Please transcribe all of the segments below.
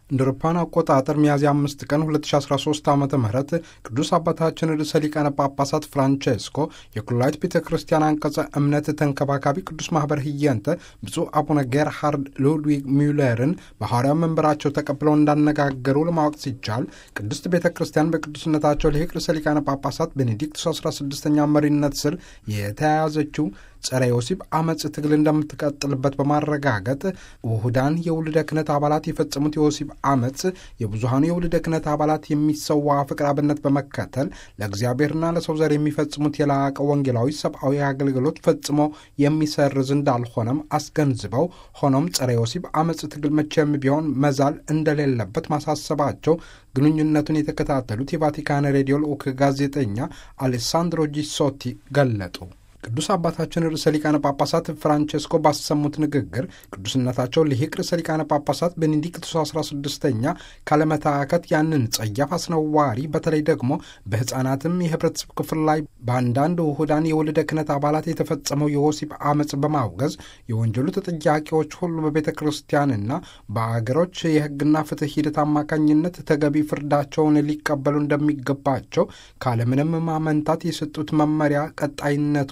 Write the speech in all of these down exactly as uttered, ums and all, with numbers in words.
እንደ አውሮፓውያን አቆጣጠር ሚያዝያ አምስት ቀን ሁለት ሺ አስራ ሶስት ዓመተ ምህረት ቅዱስ አባታችን ርዕሰ ሊቃነ ጳጳሳት ፍራንቼስኮ የኩላሊት ቤተ ክርስቲያን አንቀጸ እምነት ተንከባካቢ ቅዱስ ማኅበር ህየንተ ብፁዕ አቡነ ጌርሃርድ ሉድዊግ ሚውለርን በሐዋርያው መንበራቸው ተቀብለው እንዳነጋገሩ ለማወቅ ሲቻል ቅድስት ቤተ ክርስቲያን በቅዱስነታቸው ሊቅ ርዕሰ ሊቃነ ጳጳሳት ቤኔዲክቱስ አስራ ስድስተኛ መሪነት ስር የተያያዘችው ጸረ ዮሲብ አመጽ ትግል እንደምትቀጥልበት በማረጋገጥ ውሁዳን የውልደ ክህነት አባላት የፈጸሙት የዮሲብ አመጽ የብዙሃኑ የውልደ ክህነት አባላት የሚሰዋ ፍቅር አብነት በመከተል ለእግዚአብሔርና ለሰው ዘር የሚፈጽሙት የላቀ ወንጌላዊ ሰብአዊ አገልግሎት ፈጽሞ የሚሰርዝ እንዳልሆነም አስገንዝበው ሆኖም ጸረ ዮሲብ አመጽ ትግል መቼም ቢሆን መዛል እንደሌለበት ማሳሰባቸው ግንኙነቱን የተከታተሉት የቫቲካን ሬዲዮ ልዑክ ጋዜጠኛ አሌሳንድሮ ጂሶቲ ገለጡ። ቅዱስ አባታችን ርዕሰ ሊቃነ ጳጳሳት ፍራንቼስኮ ባሰሙት ንግግር ቅዱስነታቸው ሊቅ ርዕሰ ሊቃነ ጳጳሳት ቤኔዲክቱስ አስራ ስድስተኛ ካለመታከት ያንን ጸያፍ አስነዋሪ በተለይ ደግሞ በሕፃናትም የህብረተሰብ ክፍል ላይ በአንዳንድ ውሁዳን የወልደ ክህነት አባላት የተፈጸመው የወሲብ አመፅ በማውገዝ የወንጀሉ ተጠያቂዎች ሁሉ በቤተ ክርስቲያንና በአገሮች የሕግና ፍትሕ ሂደት አማካኝነት ተገቢ ፍርዳቸውን ሊቀበሉ እንደሚገባቸው ካለምንም ማመንታት የሰጡት መመሪያ ቀጣይነቱ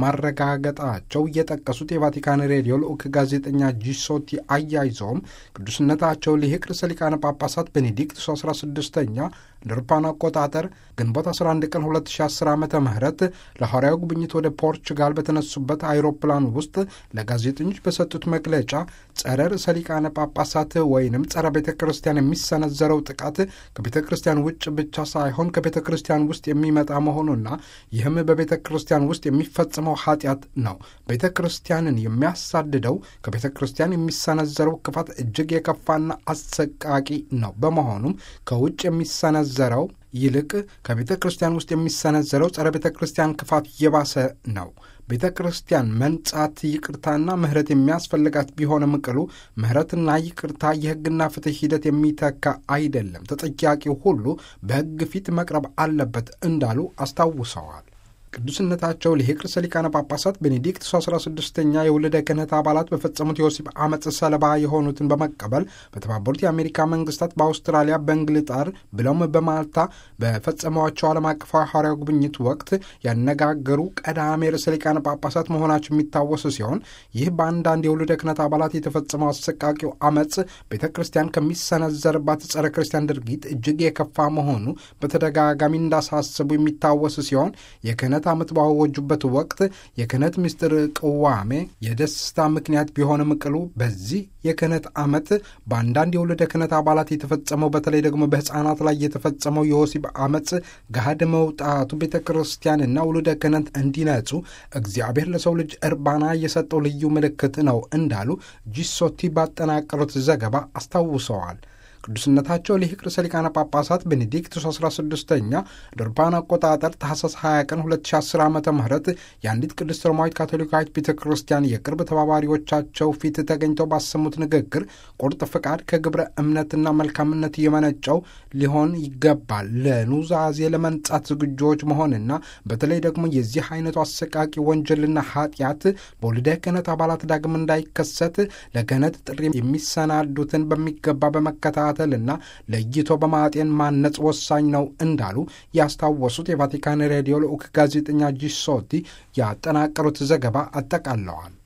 ማረጋገጣቸው የጠቀሱት የቫቲካን ሬዲዮ ልዑክ ጋዜጠኛ ጂሶቲ አያይዘውም ቅዱስነታቸው ሊቅ ርዕሰ ሊቃነ ጳጳሳት ቤኔዲክቱስ አስራ ስድስተኛ እንደ አውሮፓውያን አቆጣጠር ግንቦት አስራ አንድ ቀን ሁለት ሺ አስር ዓመተ ምህረት ለሐዋርያዊ ጉብኝት ወደ ፖርቹጋል በተነሱበት አይሮፕላን ውስጥ ለጋዜጠኞች በሰጡት መግለጫ ጸረ ርዕሰ ሊቃነ ጳጳሳት ወይንም ጸረ ቤተ ክርስቲያን የሚሰነዘረው ጥቃት ከቤተ ክርስቲያን ውጭ ብቻ ሳይሆን ከቤተ ክርስቲያን ውስጥ የሚመጣ መሆኑና ይህም በቤተ ክርስቲያን ውስጥ የሚፈጽመው ኃጢአት ነው። ቤተ ክርስቲያንን የሚያሳድደው ከቤተ ክርስቲያን የሚሰነዘረው ክፋት እጅግ የከፋና አሰቃቂ ነው። በመሆኑም ከውጭ የሚሰነዘረው ይልቅ ከቤተ ክርስቲያን ውስጥ የሚሰነዘረው ጸረ ቤተ ክርስቲያን ክፋት የባሰ ነው። ቤተ ክርስቲያን መንጻት ይቅርታና ምሕረት የሚያስፈልጋት ቢሆንም ቅሉ ምሕረትና ይቅርታ የሕግና ፍትሕ ሂደት የሚተካ አይደለም። ተጠያቂው ሁሉ በሕግ ፊት መቅረብ አለበት እንዳሉ አስታውሰዋል። ቅዱስነታቸው ሊቅ ርዕሰ ሊቃነ ጳጳሳት ቤኔዲክቱስ አስራ ስድስተኛ የወልደ ክህነት አባላት በፈጸሙት የወሲብ አመፅ ሰለባ የሆኑትን በመቀበል በተባበሩት የአሜሪካ መንግስታት፣ በአውስትራሊያ፣ በእንግልጣር ብለውም በማልታ በፈጸሟቸው ዓለም አቀፋዊ ሐዋርያዊ ጉብኝት ወቅት ያነጋገሩ ቀዳሜ ርዕሰ ሊቃነ ጳጳሳት መሆናቸው የሚታወስ ሲሆን ይህ በአንዳንድ የወልደ ክህነት አባላት የተፈጸመው አሰቃቂው አመፅ ቤተ ክርስቲያን ከሚሰነዘርባት ጸረ ክርስቲያን ድርጊት እጅግ የከፋ መሆኑ በተደጋጋሚ እንዳሳሰቡ የሚታወስ ሲሆን የክህነት ዓመት ባወጁበት ወቅት የክህነት ምስጢር ቅዋሜ የደስታ ምክንያት ቢሆንም ቅሉ በዚህ የክህነት ዓመት በአንዳንድ የወልደ ክህነት አባላት የተፈጸመው በተለይ ደግሞ በሕፃናት ላይ የተፈጸመው የወሲብ አመፅ ገሃድ መውጣቱ ቤተ ክርስቲያንና ወልደ ክህነት እንዲነጹ እግዚአብሔር ለሰው ልጅ እርባና የሰጠው ልዩ ምልክት ነው እንዳሉ ጂሶቲ ባጠናቀሩት ዘገባ አስታውሰዋል። ቅዱስነታቸው ሊቅ ርዕሰ ሊቃነ ጳጳሳት ቤኔዲክቱስ አስራ ስድስተኛ እንደ አውሮፓውያን አቆጣጠር ታኅሳስ ሃያ ቀን ሁለት ሺ አስር ዓመተ ምህረት የአንዲት ቅድስት ሮማዊት ካቶሊካዊት ቤተ ክርስቲያን የቅርብ ተባባሪዎቻቸው ፊት ተገኝተው ባሰሙት ንግግር ቁርጥ ፍቃድ ከግብረ እምነትና መልካምነት የመነጨው ሊሆን ይገባል፣ ለኑዛዜ ለመንጻት ዝግጆች መሆንና በተለይ ደግሞ የዚህ አይነቱ አሰቃቂ ወንጀልና ኃጢአት በወልደ ክህነት አባላት ዳግም እንዳይከሰት ለክህነት ጥሪ የሚሰናዱትን በሚገባ በመከታተል ልና ለይቶ በማጤን ማነጽ ወሳኝ ነው እንዳሉ ያስታወሱት የቫቲካን ሬዲዮ ልዑክ ጋዜጠኛ ጂሶቲ ያጠናቀሩት ዘገባ አጠቃለዋል።